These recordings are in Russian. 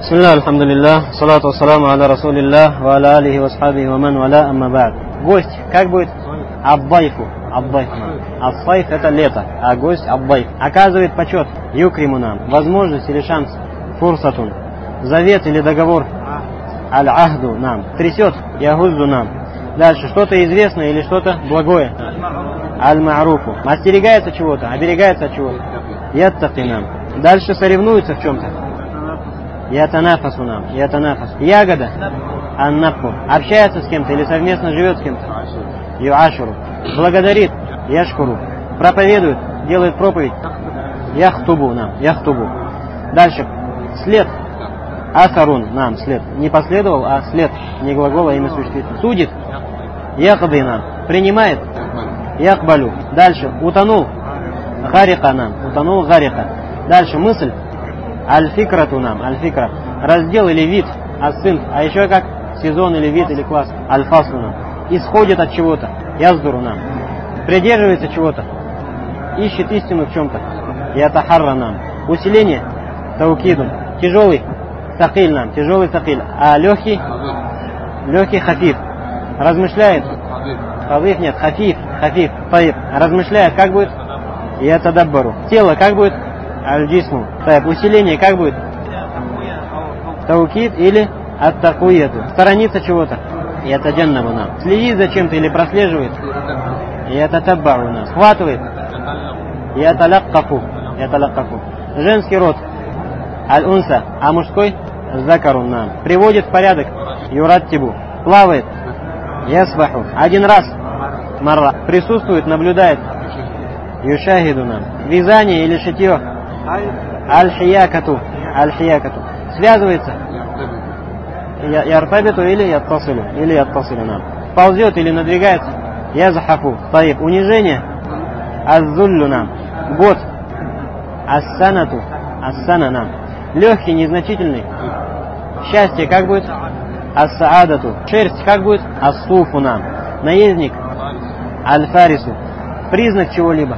Бисмилля, алхамдулиллах, салату вассаламу аля расулиллах, ва аля алихи ва асхабихи ва ман валя, амма ба'д. Гость, как будет? Аббайфу. Аббайф. Ассайф — это лето, а гость аббайф. Оказывает почет, юкриму нам, возможность или шанс, фурсатун, завет или договор, аль-ахду нам, трясет, ягузду нам. Дальше, что-то известное или что-то благое, аль-ма'руфу, остерегается чего-то, оберегается от чего-то, яттаки нам. Дальше соревнуется в чем-то. Ятанафасу нам, ятанафас. Ягода, аннапу. Общается с кем-то или совместно живет с кем-то. Юашуру. Благодарит, яшкуру. Проповедует, делает проповедь. Яхтубу нам, яхтубу. Дальше, след. Асарун нам, след. Не последовал, а след. Не глагол, а имя существительное. Судит. Яхады нам. Принимает. Яхбалю. Дальше, утонул. Гарика нам, утонул гарика. Дальше, мысль. Аль-фикрату нам, аль-фикра. Раздел или вид, ас-синф. А еще как сезон или вид или класс. Аль-фаслу нам. Исходит от чего-то. Яздуру нам. Придерживается чего-то. Ищет истину в чем-то. Ятахарра нам. Усиление. Таукидун. Тяжелый. Такиль нам. Тяжелый такиль. А легкий? Легкий хафиф. Размышляет. Хафиф нет. Хафиф. Хафиф. Таиб. Размышляет. Как будет? Ятадаббару. Тело как будет? Аль-джисму. Так, усиление как будет? Таукид или ат-такуету. Сторонится чего-то. Ятаджаннабу нам. Следит за чем-то или прослеживает. Ятатаббару нам. Схватывает. Яталаккафу. Яталаккафу. Женский род. Аль-унса. А мужской? Закарун нам. Приводит в порядок. Юраттибу. Плавает. Ясбаху. Один раз. Марра. Присутствует, наблюдает. Юшахиду нам. Вязание или шитье. Аль-хиякату. Аль-хиякату. Связывается. Яртабиту или яттасилю. Или яттасилю нам. Ползет или надвигается. Язхафу. Таиб. Унижение. Аззуллю нам. Год. Ассанату. Ассана нам. Легкий, незначительный. Счастье как будет? Ас-саадату. Шерсть как будет? Ас-суфу нам. Наездник. Аль-фарису. Признак чего-либо.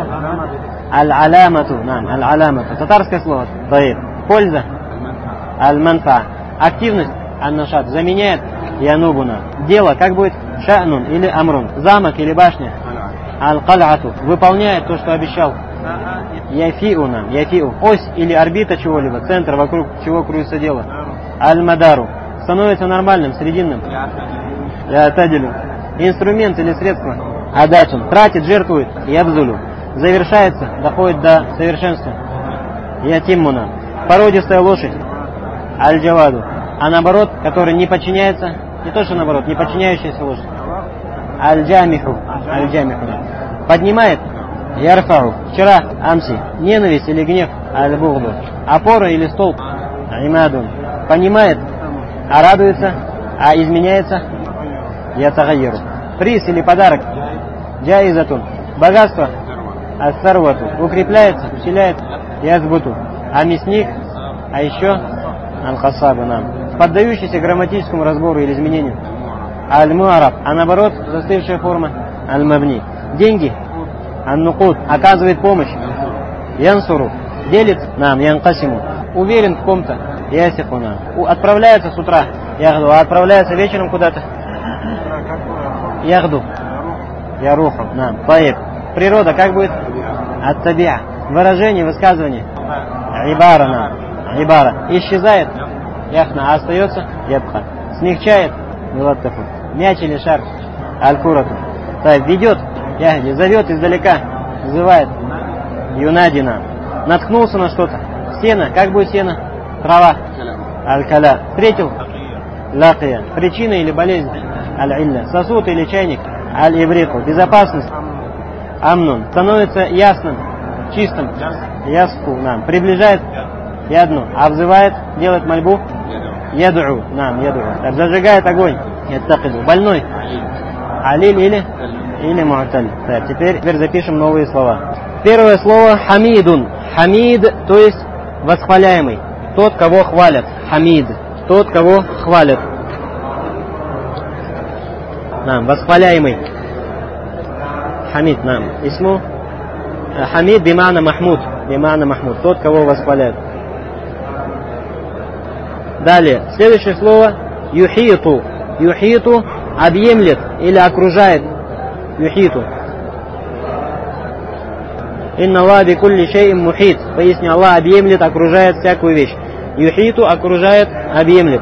Аль-алямату нам. Аль-алямату. Татарское слово. Таиб. Польза. Аль-манфа. Активность. Ан-нашат. Заменяет. Янубуна. Дело как будет? Ша'нун или амрун. Замок или башня. Аль-кал'ату. Выполняет то, что обещал. Яфиу нам. Яфиу. Ось или орбита чего-либо. Центр, вокруг чего крутится дело. Аль-мадару. Становится нормальным, срединным. Ятадилю. Инструмент или средство. Адатун. Тратит, жертвует. Ябзулю. Завершается, доходит до совершенства. Ятимму нам. Породистая лошадь. Аль-джаваду. А наоборот, который не подчиняется, не то что наоборот, не подчиняющаяся лошадь. Аль-джамиху. Аль-джамиху. Поднимает. Ярфау. Вчера. Амси. Ненависть или гнев. Аль-бугду. Опора или столб. Имадун. Понимает. А радуется. А изменяется. Ятагайеру. Приз или подарок. Джаизатун. Богатство. Ас-сарвату. Укрепляется, усиляет. Язбуту. А мясник. А еще аль-хасабу нам. Поддающийся грамматическому разбору или изменению. Аль-муараб. А наоборот, застывшая форма. Аль-мабни. Деньги. Ан-нукуд. Оказывает помощь. Янсуру. Делит нам. Янкасиму. Уверен в ком-то. Ясиху нам. Отправляется с утра. Ягду. А отправляется вечером куда-то. Ягду. Яруху. Нам. Таиб. Природа как будет? Ат-табиа. Выражение, высказывание. Ибара нам. Ибара. Исчезает. Яхна. А остается? Ябха. Смягчает. Милаттафу. Мяч или шар. Аль-курату. Таиб. Ведет. Ягди. Зовет издалека. Вызывает. Юнади нам. Наткнулся на что-то. Сено. Как будет сено? Трава. Аль-каля. Встретил. Лакия. Причина или болезнь. Аль-илля. Сосуд или чайник. Аль-ибриху. Безопасность. Амнун. Становится ясным, чистым. Ясфу нам. Приближает. Ядну. Обзывает. Делает мольбу. Яду'у. Нам. Яду'у. Так, зажигает огонь. Яттакиду. Больной. Алиль или му'таль. Так, теперь запишем новые слова. Первое слово хамидун. Хамид, то есть восхваляемый. Тот, кого хвалят. Хамид. Тот, кого хвалят. Нам. Восхваляемый. Хамид нам. Исму. Хамид бимана Махмуд. Бимана Махмуд. Тот, кого восхваляют. Далее, следующее слово юхиту. Юхиту объемлет или окружает. Юхиту. Инна Аллах бикулли шейин мухит. Поясни, Аллах объемлет, окружает всякую вещь. Юхиту окружает, объемлет.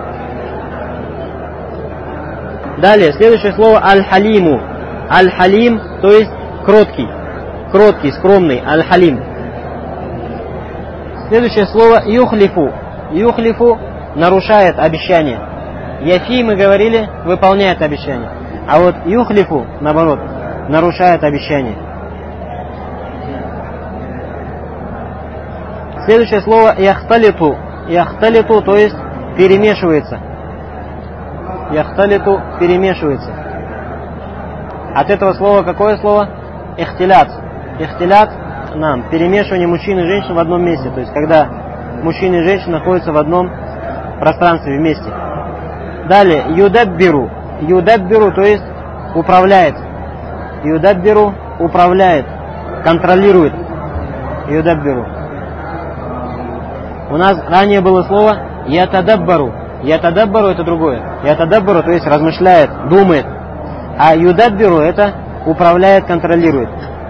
Далее, следующее слово аль-халиму. Аль-халим, то есть кроткий. Кроткий, скромный. Аль-халим. Следующее слово юхлифу. Юхлифу нарушает обещание. Яфи, мы говорили, выполняет обещание. А вот юхлифу, наоборот, нарушает обещание. Следующее слово яхталиту. Яхталиту, то есть перемешивается. Яхталиту перемешивается. От этого слова какое слово? Ихтилят. Ихтилят нам перемешивание мужчин и женщин в одном месте. То есть когда мужчина и женщина находятся в одном пространстве вместе. Далее юдаббиру. Юдаббиру, то есть управляет. Юдаббиру управляет, контролирует. Юдаббиру. У нас ранее было слово ятадаббару. Ятадаббару это другое. Ятадаббару, то есть размышляет, думает. А юдаббиру это управляет, контролирует.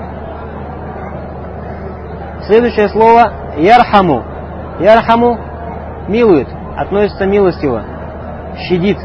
Следующее слово ярхаму. Ярхаму милует, относится милостиво, щадит.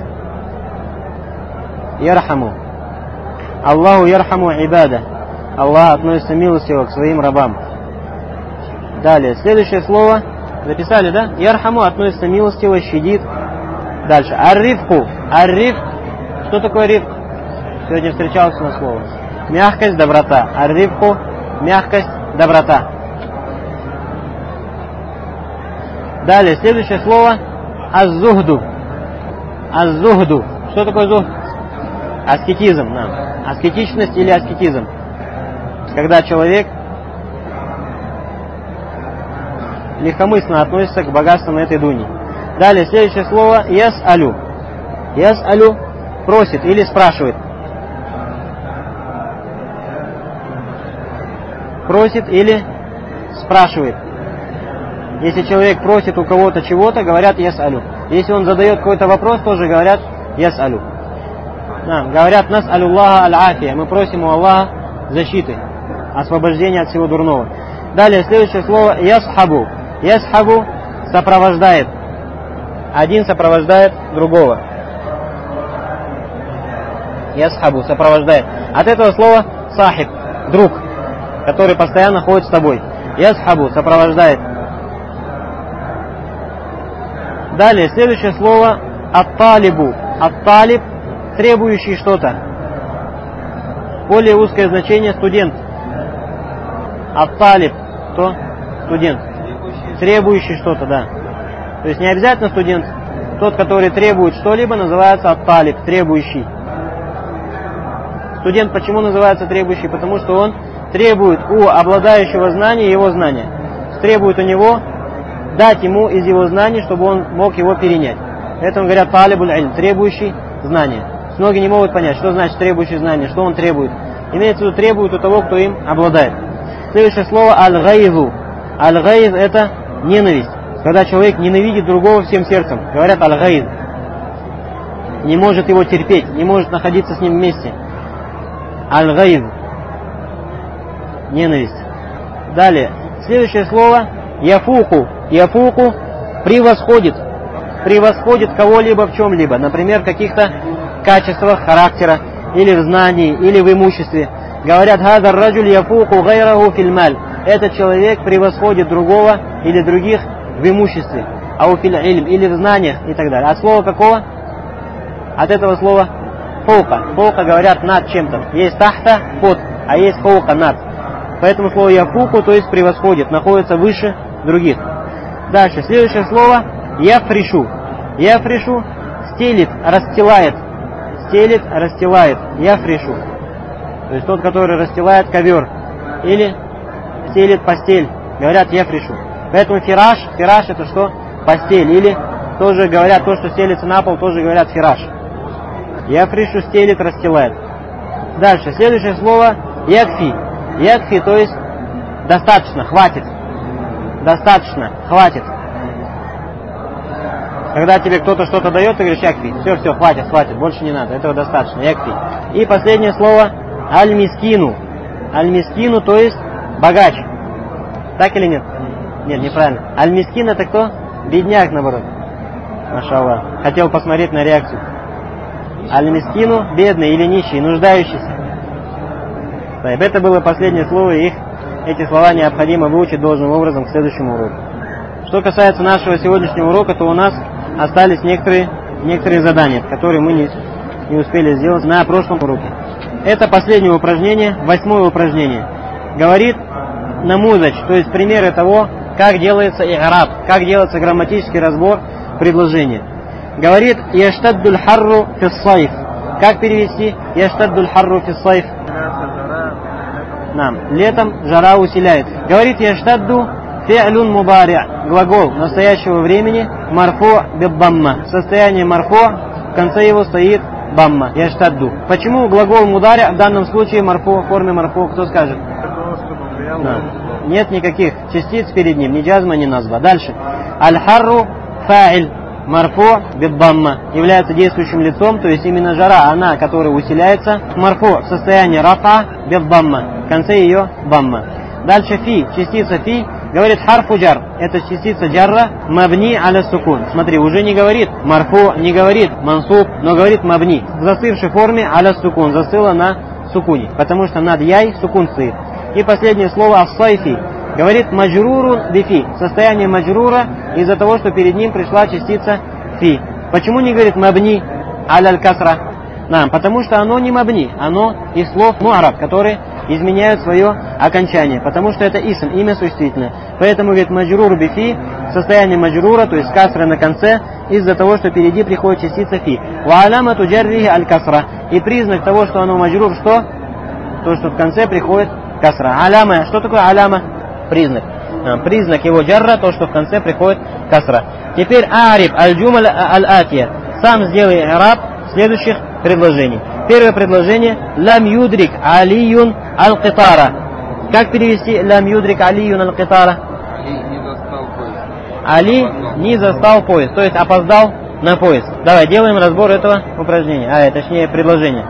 Ярхаму. Аллаху ярхаму ибада. Аллах относится милостиво к своим рабам. Далее, следующее слово, записали, да? Ярхаму относится милостиво, щадит. Дальше, аррифку. Арриф, что такое рифк? Сегодня встречалось на слово. Мягкость, доброта. Аррифку, мягкость, доброта. Далее, следующее слово аз-зухду. Az-зухду. Что такое зухд? Аскетизм. Да. Аскетичность или аскетизм. Когда человек легкомысленно относится к богатству на этой дуне. Далее, следующее слово яс-алю. Яс-алю просит или спрашивает. Просит или спрашивает. Если человек просит у кого-то чего-то, говорят яс-алю. Если он задает какой-то вопрос, тоже говорят яс-алю. Да, говорят нас алюллаха аль-афия. Мы просим у Аллаха защиты, освобождения от всего дурного. Далее, следующее слово ясхабу. Ясхабу сопровождает. Один сопровождает другого. Ясхабу сопровождает. От этого слова сахиб, друг, который постоянно ходит с тобой. Ясхабу сопровождает. Далее, следующее слово ат-талибу. Ат-талиб требующий что-то. Более узкое значение студент. Ат-талиб, кто? Студент. Требующий что-то, да. То есть не обязательно студент. Тот, который требует что-либо, называется ат-талиб, требующий. Студент почему называется требующий? Потому что он требует у обладающего знания его знания. Требует у него дать ему из его знаний, чтобы он мог его перенять. Поэтому говорят талибуль ильм, требующий знания. Многие не могут понять, что значит требующий знания, что он требует. Имеется в виду требует у того, кто им обладает. Следующее слово аль-гайзу. Аль-гайз это ненависть. Когда человек ненавидит другого всем сердцем. Говорят аль-гайз. Не может его терпеть, не может находиться с ним вместе. Аль-гайз. Ненависть. Далее. Следующее слово яфуку. Яфуку превосходит. Превосходит кого-либо в чем-либо. Например, в каких-то качествах характера, или в знании, или в имуществе. Говорят, «Хадар раджуль яфуку гайраху фильмаль». Этот человек превосходит другого или других в имуществе. Ау филь ильм, или в знаниях и так далее. От слова какого? От этого слова фаука. Фаука говорят над чем-то. Есть тахта, под, а есть фаука, над. Поэтому слово яфуку, то есть превосходит, находится выше других. Дальше, следующее слово яфришу. Яфришу стелит, расстилает. Стелит, расстилает. Яфришу. То есть тот, который расстилает ковер. Или стелит постель. Говорят яфришу. Поэтому фираш это что? Постель. Или тоже говорят, то, что стелится на пол, тоже говорят фираш. Яфришу стелит, расстилает. Дальше, следующее слово якфи. Якфи, то есть достаточно, хватит. Достаточно, хватит. Когда тебе кто-то что-то дает, ты говоришь якфи. Все, хватит, больше не надо, этого достаточно, якфи. И последнее слово аль-мискину. Аль-мискину, то есть богач. Так или нет? Нет, неправильно. Аль-мискин это кто? Бедняк, наоборот. Машаллах. Хотел посмотреть на реакцию. Аль-мискину бедный или нищий, нуждающийся. Это было последнее слово, и эти слова необходимо выучить должным образом к следующему уроку. Что касается нашего сегодняшнего урока, то у нас остались некоторые задания, которые мы не успели сделать на прошлом уроке. Это последнее упражнение, 8-е упражнение. Говорит намузач, то есть примеры того, как делается и'раб, как делается грамматический разбор предложения. Говорит яштаддуль харру фиссайф. Как перевести яштаддуль харру фиссайф? Летом жара усиляется. Говорит яштадду фи'люн мудари', глагол настоящего времени, марфу биббамма. Состояние марфу, в конце его стоит бамма, яштадду. Почему глагол мудари' в данном случае марфу, в форме марфу, кто скажет? Нет никаких частиц перед ним, ни джазма, ни назба. Дальше. Аль-харру фа'иль, марфу биббамма, является действующим лицом, то есть именно жара, она, которая усиляется, марфу в состоянии рафа биббамма, в конце ее бамма. Дальше фи, частица фи, говорит харфу джар, это частица джарра, мабни аля сукун. Смотри, уже не говорит марфу, не говорит мансуб, но говорит мабни. В застывшей форме аля сукун, застыла на сукуне, потому что над яй сукун стоит. И последнее слово ас-сайфи, говорит маджрурун бифи, состояние маджрура из-за того, что перед ним пришла частица фи. Почему не говорит мабни аля аль-касра? Потому что оно не мабни, оно из слов му'раб, которые изменяют свое окончание, потому что это исм, имя существительное. Поэтому говорит маджрур бифи, состояние маджрура, то есть касра на конце, из-за того, что впереди приходит частица фи. Ва алямату джаррихи аль-касра. И признак того, что оно маджрур, что? То, что в конце приходит касра. Аляма, что такое аляма? Признак. Признак его джарра, то, что в конце приходит касра. Теперь ариб аль-джумаль аль-атия. Сам сделай араб следующих предложений. Первое предложение. Лам юдрик алиюн аль-китара. Как перевести лам юдрик алиюн аль-китара? Али не застал поезд, то есть опоздал на поезд. Давай, делаем разбор этого упражнения, точнее предложения.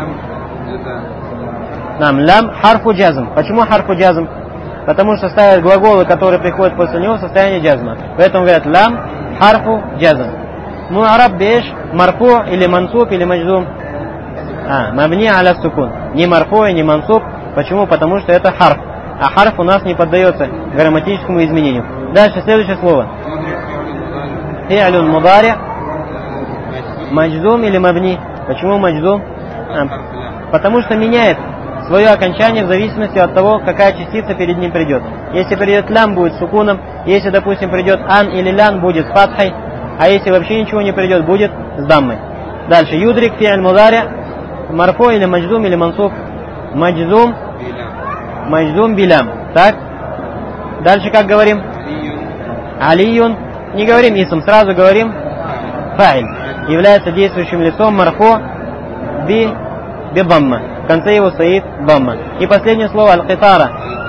Лам харфу джазм. Почему харфу джазм? Потому что ставят глаголы, которые приходят после него в состояние джазма. Поэтому говорят лам харфу джазм. Араб беш марфу или мансуб или маджзум. Мабни аля сукун. Не марфу и не мансуб. Почему? Потому что это харф. А харф у нас не поддается грамматическому изменению. Дальше следующее слово. Фи'люн мудари. Маджзум или мабни. Почему маджзум? Потому что меняет свое окончание в зависимости от того, какая частица перед ним придет. Если придет лям, будет сукуном. Если, допустим, придет ан или лян, будет с фатхой. А если вообще ничего не придет, будет с даммой. Дальше. Юдрик фи'ль мудари. Марфу или маджзум или мансуб. Маджзум. Маджзум билям. Так. Дальше как говорим? Алиюн. Не говорим исм, сразу говорим фа'иль. Является действующим лицом марфу би бамма. В конце его стоит бамма. И последнее слово аль-китара.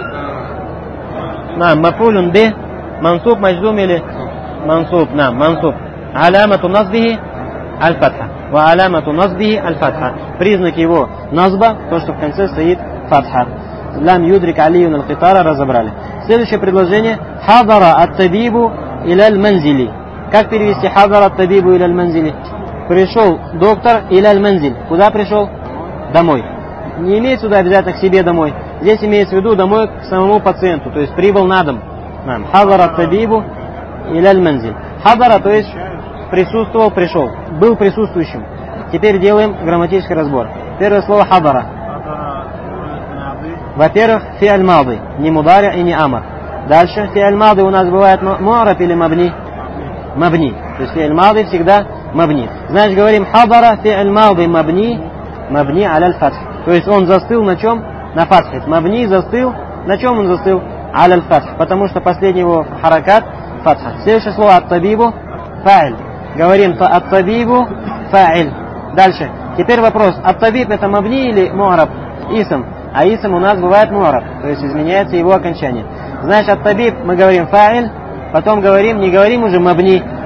Мафулюн би. Мансуб, маджзум или мансуб. Мансуб. Алямату назбихи аль-фатха. Ва алямату назбихи аль-фатха. Признак его назба, то, что в конце стоит фатха. Лам юдрик алиюн аль-китара разобрали. Следующее предложение. Хадара ат-табибу иля аль-манзили. Как перевести хадара ат-табибу иля аль-манзили? Пришел доктор иля аль-манзиль. Куда пришел? Домой. Не имеется сюда обязательно к себе домой. Здесь имеется в виду домой к самому пациенту. То есть прибыл на дом. Хадара ат-табибу иля аль-манзиль. Хадара, то есть присутствовал, пришел. Был присутствующим. Теперь делаем грамматический разбор. Первое слово хадара. Во-первых, фи'аль мади. Не мудари и не амар. Дальше, фи'аль мади у нас бывает му'раб или мабни. Мабни. То есть фи'аль мади всегда мабни. Значит, говорим хадара фи'аль мади мабни. Мабни аля аль-фатх. То есть он застыл на чем? На фатхе. Мабни застыл. На чем он застыл? Аля аль-фатх. Потому что последний его харакат фатха. Следующее слово ат-табибу фа'иль. Говорим ат-табибу фа'иль. Дальше. Теперь вопрос. Ат-табиб это мабни или му'раб? Исм. А исм у нас бывает му'раб. То есть изменяется его окончание. Значит, ат-табиб мы говорим фа'иль. Потом говорим, не говорим уже мабни,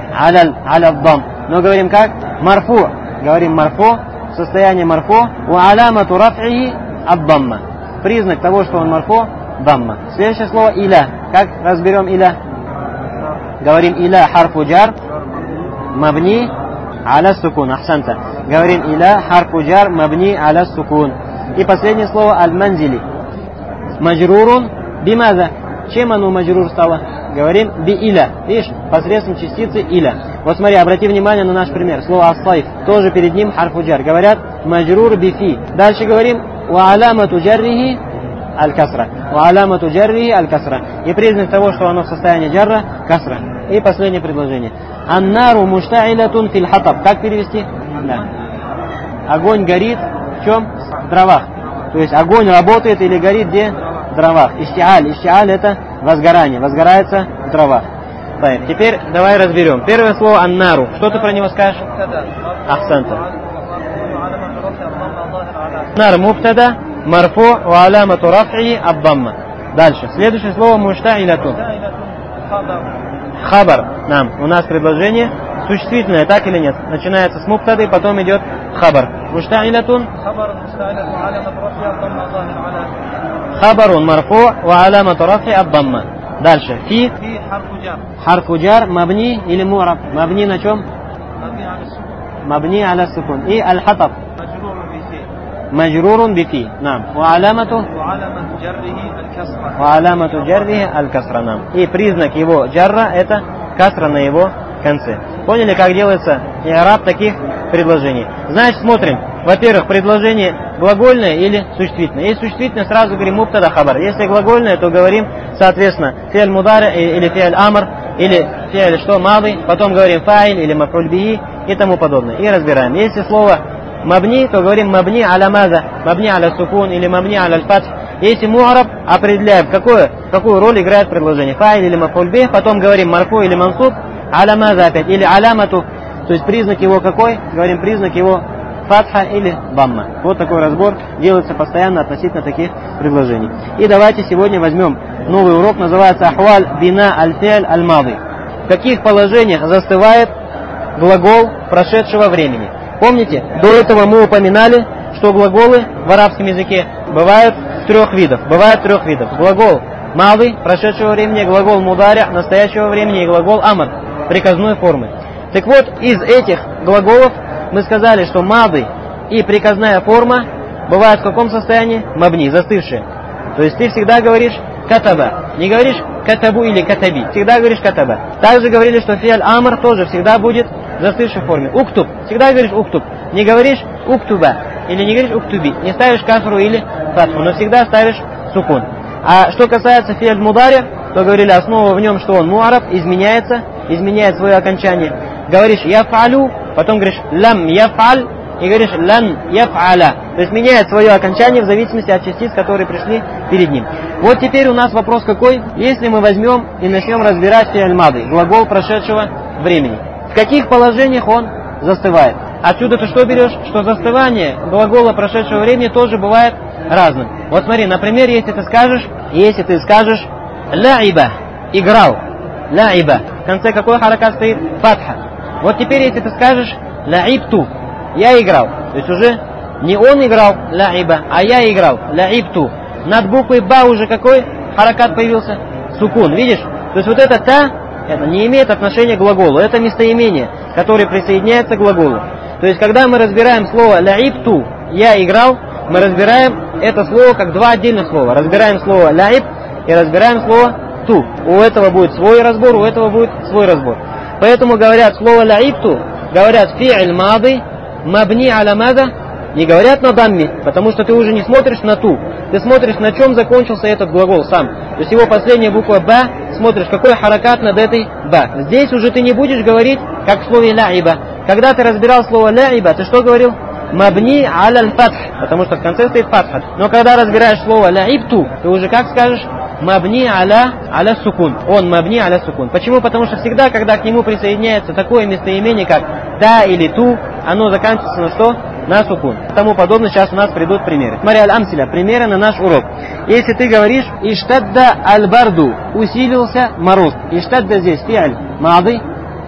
аля дам. Но говорим как? Марфу. Говорим марфу, состояние марфу. Ва алямату раф'ихи ад-дамма. Признак того, что он марфу, дамма. Следующее слово иля. Как разберем иля? Говорим иля харфу джар мабни аля сукун. Ахсанта. Говорим иля харфу джар мабни аля сукун. И последнее слово аль-манзили. Маджрурун бимаза. Чем оно маджрур стало? Говорим би иля. Видишь, посредством частицы иля. Вот смотри, обрати внимание на наш пример. Слово ас-сайф. Тоже перед ним харфу джар. Говорят маджрур бифи. Дальше говорим ва алямату джаррихи аль-касра. Ва алямату джаррихи аль-касра. И признак того, что оно в состоянии джарра, касра. И последнее предложение. Аннару муштаилятун фил хатаб. Как перевести? Да. Огонь горит в чем? В дровах. То есть огонь работает или горит где? В дровах. Иштиаль. Иштиаль это возгорание. Возгорается в дровах. Теперь давай разберем. Первое слово аннару. Что ты про него скажешь? Ахсанта. Нар мубтада, марфу, ва алямату раф'и ад-дамма. Дальше. Следующее слово муштаилятун. Хабар. Нам. У нас предложение существительное, так или нет? Начинается с мубтады, потом идет хабар. Муштаилятун. Хабарун марфу ва алямату раф'и ад-дамма. Дальше. Фи. Харфу джар мабни или му'раб. Мабни на чем? Мабни аля сукун. И аль-хатаб. Маджрурун бифи. Нам. Ва алямату джаррихи аль-касра. Нам. И признак его джарра это касра на его конце. Поняли, как делается и'раб таких предложений? Значит, смотрим. Во-первых, предложение глагольное или существительное. Если существительное, сразу говорим мубтада хабар. Если глагольное, то говорим, соответственно, фи'аль мудари или фи'аль амр, или фи'аль что, мады, потом говорим фа'иль или маф'уль бихи и тому подобное. И разбираем. Если слово мабни, то говорим мабни аля маза, мабни аля сукун или мабни аля аль-фатх. Если му'раб, определяем, какую роль играет предложение. Фа'иль или маф'уль бих, потом говорим марфу или мансуб, аля маза опять, или алямату, то есть признак его какой? Говорим признак его фатха или дамма. Вот такой разбор делается постоянно относительно таких предложений. И давайте сегодня возьмем новый урок, называется ахваль бина аль-фи'аль аль-мады. В каких положениях застывает глагол прошедшего времени? Помните, до этого мы упоминали, что глаголы в арабском языке бывают трех видов. Глагол мады прошедшего времени, глагол мударя настоящего времени и глагол амр приказной формы. Так вот, из этих глаголов мы сказали, что мады и приказная форма бывают в каком состоянии? Мабни, застывшие. То есть ты всегда говоришь катаба. Не говоришь катабу или катаби. Всегда говоришь катаба. Также говорили, что фи'аль амр тоже всегда будет в застывшей форме. Уктуб. Всегда говоришь уктуб. Не говоришь уктуба. Или не говоришь уктуби. Не ставишь кафру или фатху, но всегда ставишь сукун. А что касается фи'аль мудари, то говорили, основа в нем, что он муараб, изменяет свое окончание. Говоришь яф'алю, потом говоришь лам яф'аль и говоришь лан яф'аля. То есть меняет свое окончание в зависимости от частиц, которые пришли перед ним. Вот теперь у нас вопрос какой? Если мы возьмем и начнем разбирать фи'аль мады, глагол прошедшего времени, в каких положениях он застывает? Отсюда ты что берешь? Что застывание глагола прошедшего времени тоже бывает разным. Вот смотри, например, если ты скажешь лаиба, играл, лаиба, в конце какой харакат стоит? Фатха. Вот теперь, если ты скажешь лаибту, я играл, то есть уже не он играл, лаиба, а я играл, лаибту. Над буквой ба уже какой харакат появился? Сукун, видишь? То есть вот это та, это не имеет отношения к глаголу, это местоимение, которое присоединяется к глаголу. То есть когда мы разбираем слово лаибту, я играл, мы разбираем это слово как два отдельных слова. Разбираем слово лаиб и разбираем слово ту. У этого будет свой разбор, у этого будет свой разбор. Поэтому говорят слово лаибту, говорят фи'аль мады, мабни аля мада, не говорят на дамме, потому что ты уже не смотришь на ту, ты смотришь, на чем закончился этот глагол сам. То есть его последняя буква ба, смотришь, какой харакат над этой ба. Здесь уже ты не будешь говорить, как в слове лаиба. Когда ты разбирал слово лаиба, ты что говорил? Мабни аля аль-фатх, потому что в конце стоит фатха. Но когда разбираешь слово лаибту, ты уже как скажешь? Мабни аля сукун. Он мабни аля сукун. Почему? Потому что всегда, когда к нему присоединяется такое местоимение, как да или ту, оно заканчивается на что? На сукун. Тому подобное сейчас у нас придут примеры. Смотри, аль-амсиля, примеры на наш урок. Если ты говоришь иштадда аль-барду, усилился мороз. Иштадда здесь фи'аль мады,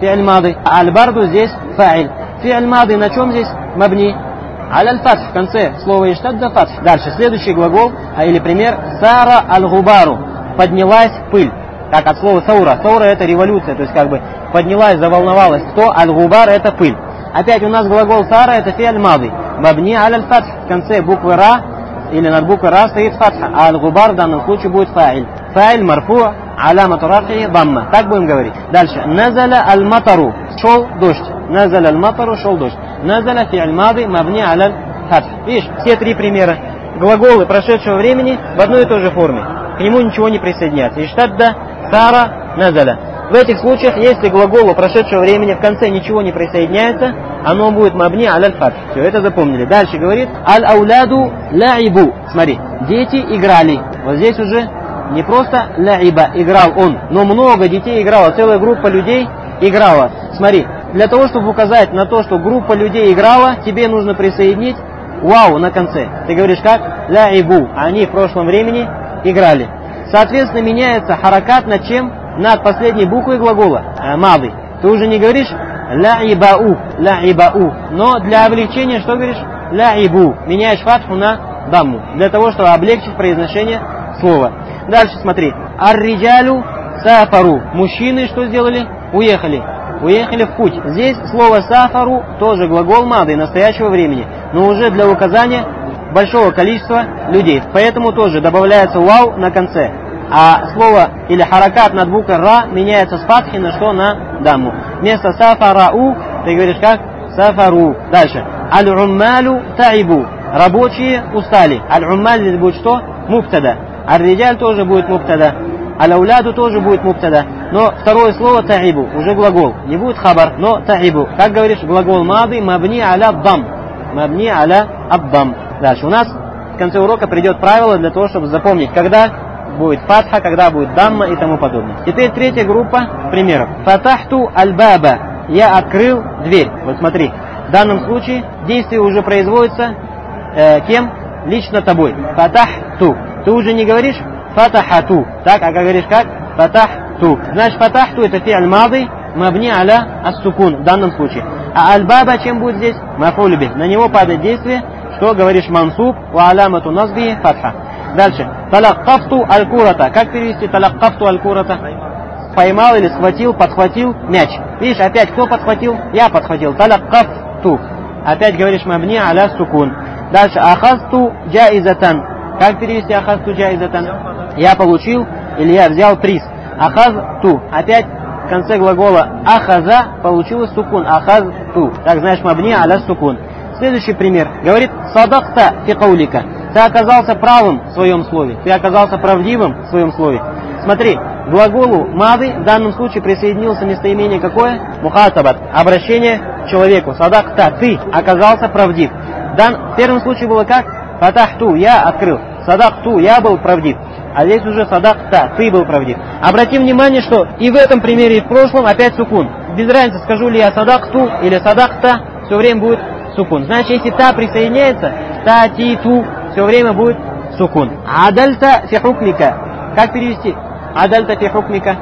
фи'ль мады. Аль-барду здесь фа'иль. Фи'ль мады на чем здесь мабни? Аль-фатх, в конце слова иштадда фатх. Дальше, следующий глагол, или пример, сара аль-губару, поднялась пыль. Как от слова саура. Саура это революция, то есть как бы поднялась, заволновалась. Кто? Аль-губар это пыль. Опять у нас глагол сара это фи'ль мады. Мабни аль-фатх, в конце буквы ра, или над буквой ра стоит фатха, а аль-губар в данном случае будет фа'иль. Фа'иль марфу, аламату рафи дамма. Так будем говорить. Дальше. Назаля аль-матару, шел дождь. Назаля аль-матару, шел дождь. Назаля фи'ль мады, мабни аль-фатх. Видишь, все три примера. Глаголы прошедшего времени в одной и той же форме. К нему ничего не присоединяется. Иштадда, сара, назаля. В этих случаях, если глаголу прошедшего времени в конце ничего не присоединяется, оно будет мабни аль-фатх. Все, это запомнили. Дальше говорит аль-ауляду ла'ибу. Смотри, дети играли. Вот здесь уже не просто ла'иба, играл он, но много детей играло, целая группа людей играла. Смотри, для того, чтобы указать на то, что группа людей играла, тебе нужно присоединить вау на конце. Ты говоришь как? Ла'ибу. Они в прошлом времени играли. Соответственно, меняется харакат над чем? Над последней буквой глагола мады. Ты уже не говоришь ла'ибау, ла'ибау. Но для облегчения что говоришь? Ла'ибу. Меняешь фатху на дамму. Для того, чтобы облегчить произношение слова. Дальше смотри. Ар-риджалю сафару. Мужчины что сделали? Уехали. Уехали в путь. Здесь слово сафару тоже глагол мады настоящего времени. Но уже для указания большого количества людей. Поэтому тоже добавляется вау на конце. А слово или харакат над буквой ра меняется с фатхи на что? На дамму. Вместо сафарау ты говоришь как? Сафару. Дальше. Аль-уммалю та'ибу. Рабочие устали. Аль-уммаль здесь будет что? Мубтада. Ар-риджаль тоже будет мубтада. Аль-ауляду тоже будет мубтада. Но второе слово та'ибу. Уже глагол. Не будет хабар, но та'ибу. Как говоришь, глагол мады мабни аля дам. Мабни аля аддам. Дальше. У нас в конце урока придет правило для того, чтобы запомнить, когда будет фатха, когда будет дамма и тому подобное. Теперь третья группа примеров. Фатахту аль-баба. Я открыл дверь. Вот смотри. В данном случае действие уже производится кем? Лично тобой. Фатахту. Ты уже не говоришь фатахату. Так, а говоришь как? Фатахту. Значит, фатахту это фи'ль мады мабни аля ас-сукун в данном случае. А аль-баба чем будет здесь? Мафуль бих. На него падает действие, что говоришь мансуб ва аламату назби фатха. Дальше. Талаккафту аль-курата. Как перевести талаккафту аль-курата? Поймал или схватил, подхватил мяч. Видишь, опять кто подхватил? Я подхватил. Талаккафту. Опять говоришь мабни аля сукун. Дальше. Ахазту джаизатан. Как перевести ахазту джаизатан? Я получил или я взял приз. Ахазту. Опять в конце глагола ахаза получилось сукун. Ахазту. Так знаешь мабни аля сукун. Следующий пример. Говорит садакта фи каулика. Ты оказался правым в своем слове. Ты оказался правдивым в своем слове. Смотри, глаголу мады в данном случае присоединился местоимение какое? Мухатабат. Обращение к человеку. Садакта. Ты оказался правдив. В первом случае было как? Фатахту. Я открыл. Садакту. Я был правдив. А здесь уже садакта. Ты был правдив. Обрати внимание, что и в этом примере, и в прошлом опять сукун. Без разницы, скажу ли я садакту или садакта, все время будет сукун. Значит, если та присоединяется, та, ти, ту, все время будет сукун. Адальта фи хукмика. Как перевести? Адальта фи хукмика.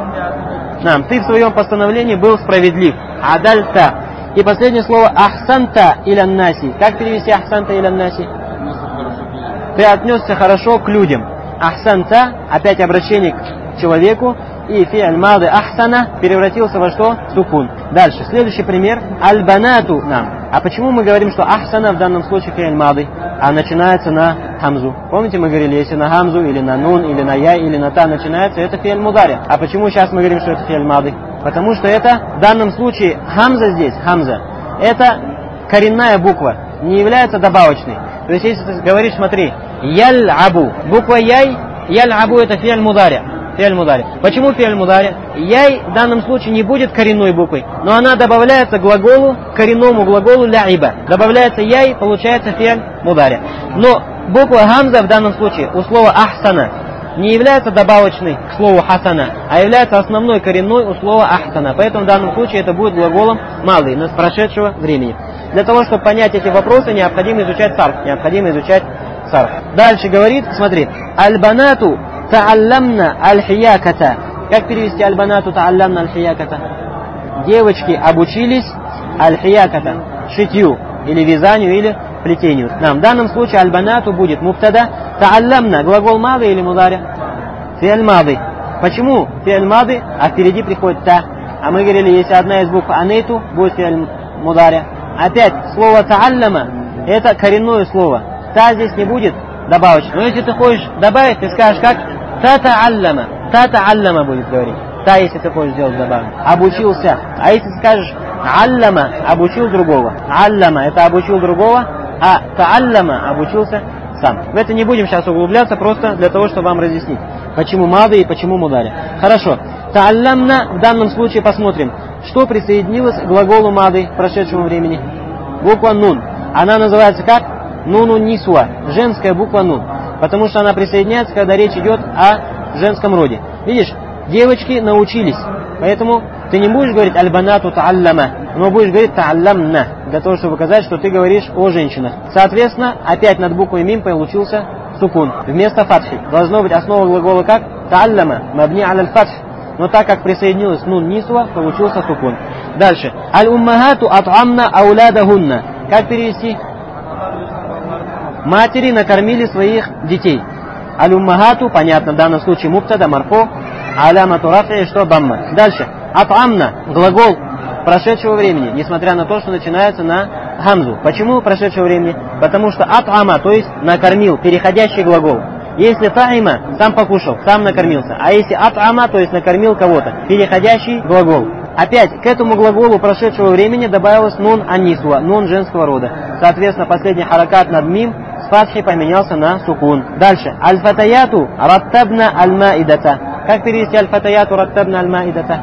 Ты в своем постановлении был справедлив. Адальта. И последнее слово ахсанта илян наси. Как перевести ахсанта илян наси? Ты отнесся хорошо к людям. Ахсанта, опять обращение к человеку. И фи'ль мады ахсана превратился во что? Сукун. Дальше, следующий пример. Аль-банату нам. А почему мы говорим, что ахсана в данном случае фи'ль мады, а начинается на хамзу? Помните, мы говорили, если на хамзу, или на нун, или на я, или на та начинается, это фи'ль мудари. А почему сейчас мы говорим, что это фи'ль мады? Потому что это в данном случае хамза здесь, хамза, это коренная буква, не является добавочной. То есть, если ты говоришь, смотри, яль-абу, буква яй, яль-абу это фи'ль мудари. Фи'ль мудари. Почему фи'ль мудари? Яй в данном случае не будет коренной буквой, но она добавляется к глаголу, коренному глаголу ляиба. Добавляется яй, получается фи'ль мудари. Но буква гамза в данном случае у слова ахсана не является добавочной к слову хасана, а является основной коренной у слова ахсана. Поэтому в данном случае это будет глаголом малый, с прошедшего времени. Для того, чтобы понять эти вопросы, необходимо изучать сарф. Дальше говорит, смотри, аль-банату та'алламна аль-хияката. Как перевести аль-банату та'алламна аль-хияката? девочки обучились аль-хияката, шитью, или вязанию, или плетению. В данном случае аль-банату будет мубтада, та'алламна, глагол мады или мудари? Фи'аль мады. Почему фи'аль мады, а впереди приходит та? А мы говорили, если одна из букв анейту, будет фи'аль мудари. Опять, слово та'аллама, это коренное слово. Та здесь не будет добавочно. Но если ты хочешь добавить, ты скажешь как? Та-та'аллама. Та-та'аллама будет говорить. Та, если ты хочешь сделать добавление. Обучился. А если скажешь аллама, обучил другого. Аллама, это обучил другого, а та'аллама, обучился сам. В это не будем сейчас углубляться, просто для того, чтобы вам разъяснить, почему мады и почему мудари. Хорошо. Та'алламна, в данном случае посмотрим, что присоединилось к глаголу мады в прошедшем времени. Буква нун. Она называется как? Нуну нисуа. Женская буква нун. Потому что она присоединяется, когда речь идет о женском роде. Видишь, девочки научились. Поэтому ты не будешь говорить аль-банату та'аллама, но будешь говорить та'алламна, для того, чтобы показать, что ты говоришь о женщинах. Соответственно, опять над буквой мим получился сукун. Вместо фатхи. Должно быть основа глагола как? Та'аллама, мабни аль-фатх. Но так как присоединилась нун нисуа, получился сукун. Дальше. Аль-уммахату ат'амна аулядахунна. Как перевести? Матери накормили своих детей. Аль-уммахату, понятно, в данном случае мубтада, марфу, алямату рафи, что дамма. Дальше. Ат'амна, глагол прошедшего времени, несмотря на то, что начинается на хамзу. Почему прошедшего времени? Потому что ат'ама, то есть накормил, переходящий глагол. Если та'iма, сам покушал, сам накормился. А если ат'ама, то есть накормил кого-то, переходящий глагол. Опять к этому глаголу прошедшего времени добавилась нун аннисуа, нун женского рода. Соответственно, последний харакат над мим с фатхи поменялся на сукун. Дальше. Аль-фатаяту раттабна аль-маидата. Как перевести аль-фатаяту раттабна аль-маидата?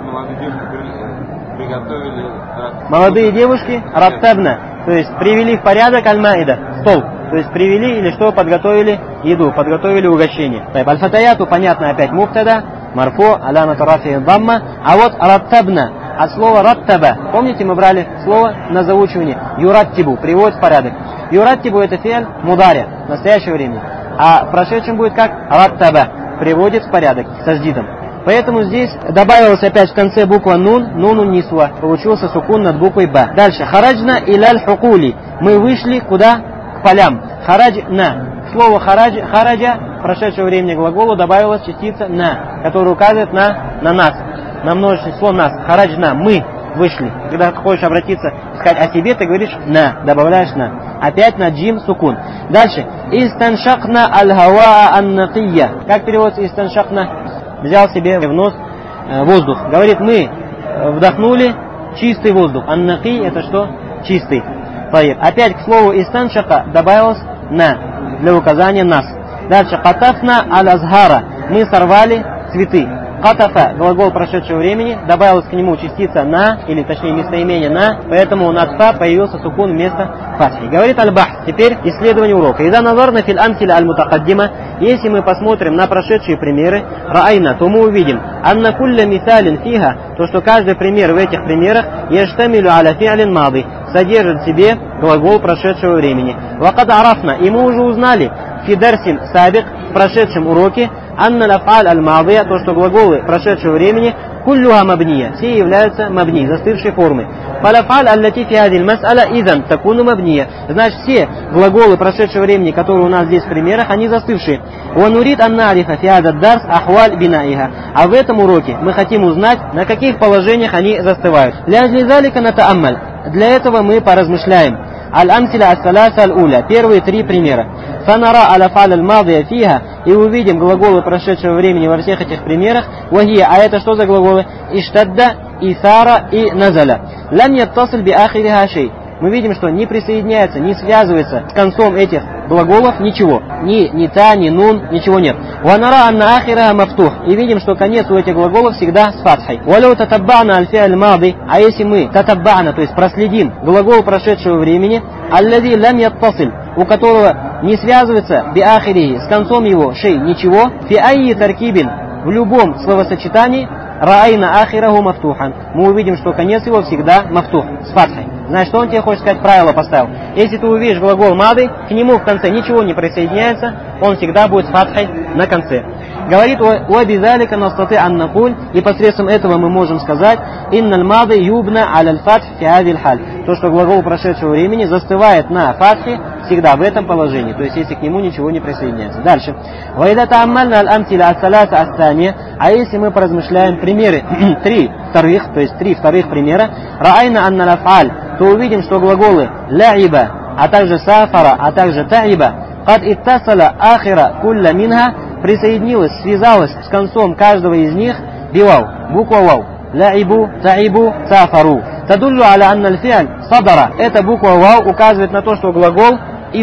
Молодые девушки раттабна, то есть привели в порядок аль-маида, стол. То есть привели или что, подготовили еду, подготовили угощение. Аль-фатаяту, понятно, опять мубтада, марфу, алямату рафи дамма. А вот раттабна, от слова раттаба. Помните, мы брали слово на заучивание? Юраттибу, приводит в порядок. Юраттибу это фи'аль мудари, в настоящее время. А в прошедшем будет как? Раттаба, приводит в порядок, с тадждидом. Поэтому здесь добавилась опять в конце буква нун, нуну нисуа. Получился сукун над буквой ба. Дальше. Хараджна иляль хукули. Мы вышли куда? К полям. Хараджна. Слово хараджа в прошедшего времени глаголу добавилась частица на, которая указывает на нас. На множественное число нас. Хараджна. Мы вышли. Когда ты хочешь обратиться, сказать о себе, ты говоришь на, добавляешь на. Опять на джим сукун. Дальше. Истаншакна аль-хава ан-накия. Как переводится истаншакна? Взял себе в нос воздух. Говорит, мы вдохнули чистый воздух. Ан-наки это что? Чистый. Опять к слову истаншака добавилось на, для указания нас. Дальше. Катафна аль-азхара. Мы сорвали цветы. Катафа, глагол прошедшего времени, добавилась к нему частица на, или точнее местоимение на, поэтому у надфа появился сукун вместо фатхи. Говорит аль-бахс. Теперь исследование урока. Иза назарна фил амсиля аль-мутакаддима. Если мы посмотрим на прошедшие примеры, раайна, то мы увидим, анна кулля мисалин фиха, то что каждый пример в этих примерах, яштамилю аля фи'алин мады, содержит в себе глагол прошедшего времени. Вакад арафна, и мы уже узнали, фидарсин сабик, в прошедшем уроке, анна лафаль аль-мадия, то что глаголы прошедшего времени, куллюха мабния, все являются мабни, застывшей формы. Фалафаль аллати фи хадиль мас'аля изан такуну мабния. Значит, все глаголы прошедшего времени, которые у нас здесь в примерах, они застывшие. Ванурид аннарифа фи хадад дарс ахваль бинаиха. А в этом уроке мы хотим узнать, на каких положениях они застывают. Ляжли залика натааммаль. Для этого мы поразмышляем. Аль-амсиля ас-саласа аль-уля. Первые три примера. Фанара аля-фаль аль-мадия фиха. И увидим глаголы прошедшего времени во всех этих примерах. Вахия. А это что за глаголы? Иштадда, исара и назаля. Лам яттасиль би ахириха шей. Мы видим, что не присоединяется, не связывается с концом этих глаголов ничего. Ни та, ни нун, ничего нет. Ванара анна ахира мафтух. И видим, что конец у этих глаголов всегда с фатхой. Валю татаббана аль-фи'аль мади. А если мы татаббана, то есть проследим глагол прошедшего времени, аллади лам яттасиль, у которого не связывается би ахири, с концом его шей ничего, фи айи таркибин, в любом словосочетании, раайна ахираху мафтухан. Мы увидим, что конец его всегда мафтух, с фатхой. Знаешь, что он тебе хочет сказать? Правило поставил. Если ты увидишь глагол мады, к нему в конце ничего не присоединяется, он всегда будет с фатхой на конце. Говорит, «Уабизалика настаты аннакуль», и посредством этого мы можем сказать, «Инналь мады юбна аляль фатх фи хазиль халь», то, что глагол прошедшего времени застывает на фатхе всегда в этом положении, то есть если к нему ничего не присоединяется. Дальше. «Ваида тааммальна аль-амтиля ас-салата ас-сания», а если мы поразмышляем примеры три вторых примера, «Раайна анна лаф'аль», то увидим, что глаголы «ляиба», а также «сафара», а также «таиба», «кад иттасала ахира кулля минха», присоединилась, связалась с концом каждого из них «бивау», буква «вау», «ляибу», «таибу», «сафару». «Тадуллю аля анна аль-фи'аль садара», эта буква «вау» указывает на то, что глагол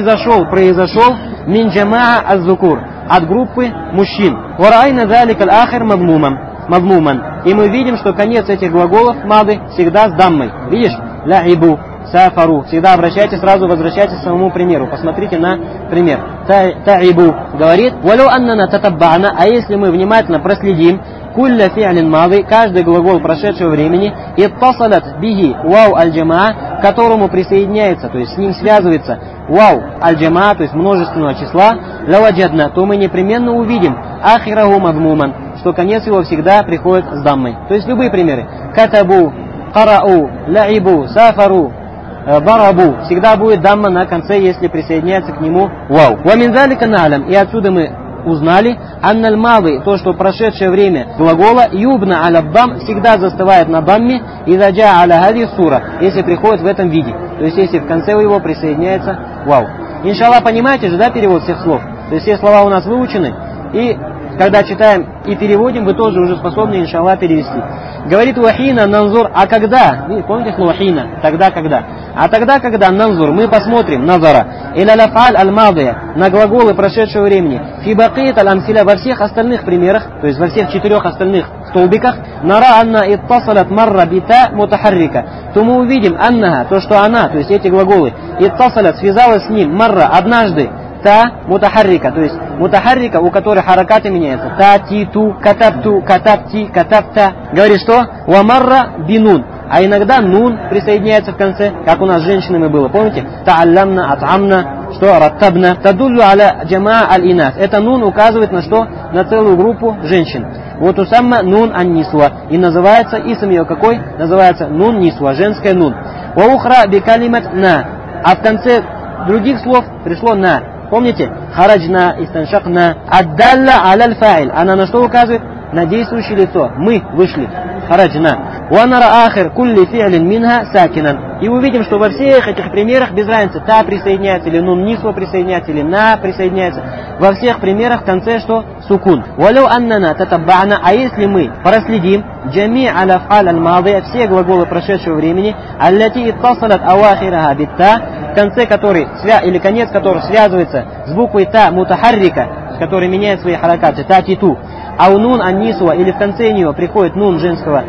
произошел «мин джамаа аз-зукур», от группы мужчин. «Вараайна залика аль-ахир мадмуман», и мы видим, что конец этих глаголов мады всегда с даммой. Видишь? «Ляибу», «сафару». Всегда возвращайтесь к самому примеру. Посмотрите на пример. «Таибу» говорит, «Валю аннана татабба'на», а если мы внимательно проследим, «Кулля фи'лин мады», каждый глагол прошедшего времени, «Иттасалат биги вау аль-джамаа», к которому присоединяется, то есть с ним связывается вау аль-джамаа, то есть множественного числа, «Лаваджадна», то мы непременно увидим «Ахираху мадмуман», что конец его всегда приходит с даммой. То есть любые примеры. «Катабу», «Карау», «Ляибу», «Сафару», «Барабу», всегда будет дамма на конце, если присоединяется к нему вау. «Ваминзалика на'лям», и отсюда мы узнали, «Анналь мады», то, что прошедшее время глагола «юбна аля дам» всегда застывает на дамме, «и заджа аля хади сура», если приходит в этом виде. То есть если в конце его присоединяется вау. Иншаллах, понимаете же, да, перевод всех слов? То есть все слова у нас выучены, и когда читаем и переводим, вы тоже уже способны, иншаллах, перевести. Говорит «Вахина нанзур», а когда? Помните слово «хина»? Тогда, когда? А тогда, когда нанзур, мы посмотрим, назара, иля лаф'аль аль-мадия, на глаголы прошедшего времени, фи бакият аль-амсиля, во всех остальных примерах, то есть во всех 4 остальных столбиках, нара анна иттасалат марра бита мутахаррика, то мы увидим аннаха, то, что она, то есть эти глаголы, иттасалат, связалась с ним, марра, однажды, та мутахаррика, то есть мутахаррика, у которой харакаты меняются. Та, ти, ту, катапту, катапти, катапта. Говорит, что? Вамарра бинун. А иногда нун присоединяется в конце, как у нас с женщинами было. Помните? Та'алламна, ат'амна, что? Раттабна. Тадуллю аля джамаа аль-инас. Это нун указывает на что? На целую группу женщин. Вот усамма нун ан-нисва. И называется, исм ее какой? Называется нун нисва, женская нун. Ва ухра бикалимат на. А в конце других слов пришло на. Помните? Хараджна, истаншакна, аддалла аляль фа'иль. Она на что указывает? На действующее лицо. Мы вышли. Хараджна. Уанара ахир кулли фи'лин минха сакинан. И увидим, что во всех этих примерах без разницы, та присоединяется, или нун нисва присоединяется, или на присоединяется. Во всех примерах в конце что? Сукун. Валю аннана татабба'на, а если мы проследим джами аляф'аль аль-мадия, все глаголы прошедшего времени, аллати иттасалат авахираха битта, в конце которой, или конец которого связывается с буквой та мутахаррика, с которой меняет свои харакаты, та титу, а у нун ан-нисва, или в конце нее приходит нун женского,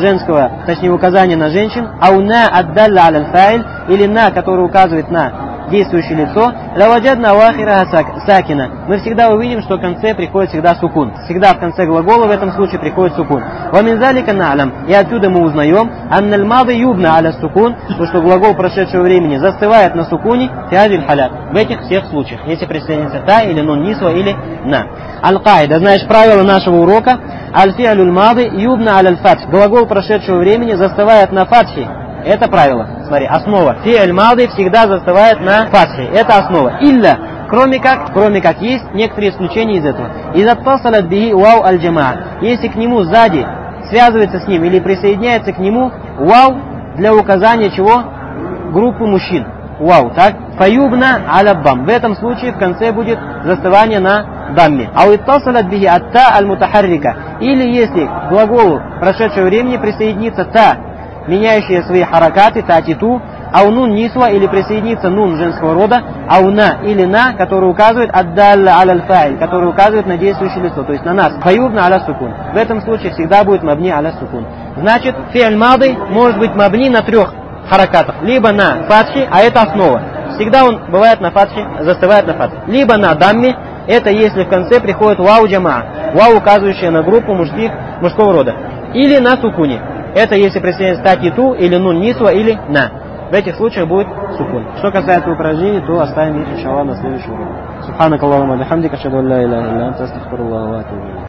точнее указание на женщин, а у на аддалла аля аль-фа'иль, или на, который указывает на действующее лицо, лаваджадна авахираха сакина. Мы всегда увидим, что в конце приходит всегда сукун. Всегда в конце глагола в этом случае приходит сукун. Ваминзалика на'лям. И отсюда мы узнаем, анналь мады юбна аля сукун, то, что глагол прошедшего времени застывает на сукуне, фиазиль халят. В этих всех случаях, если присоединится та, или нун нисва, или на. Аль-каида, знаешь правило нашего урока, аль-фи'алюль мады юбна аля аль-фатх. Глагол прошедшего времени застывает на фатхе. Это правило. Смотри, основа. Фи'аль мады всегда застывает на фатхе. Это основа. Илля. Кроме как есть некоторые исключения из этого. Иза тасалат бихи вау аль-джамаа. Если к нему сзади связывается с ним или присоединяется к нему вау для указания чего? Группы мужчин. Вау, так? Фаюбна аля дам. В этом случае в конце будет застывание на дамме. А иттасалат бихи атта аль-мутахаррика. Или если к глаголу прошедшего времени присоединится та, меняющие свои харакаты, татиту, аунун нисва, или присоединится нун женского рода, ауна или на, который указывает аддалла аля аль-фа'иль, который указывает на действующее лицо, то есть на нас. Фаюбна аля сукун. В этом случае всегда будет мабни аля сукун. Значит, фи'аль мады может быть мабни на 3 харакатах. Либо на фатхе, а это основа. Всегда он бывает на фатхе, застывает на фатхе. Либо на дамме, это если в конце приходит вау джамаа, вау, указывающая на группу мужского рода. Или на сукуне. Это если присоединяется татиту, или нун нисва, или на. В этих случаях будет что понял. Что касается упражнений, то оставим их, иншаллах, на следующий урок. Субханак Аллахумма бихамдика, ашхаду ан ла иляха илля анта, астагфируllaха ва атубу илейх.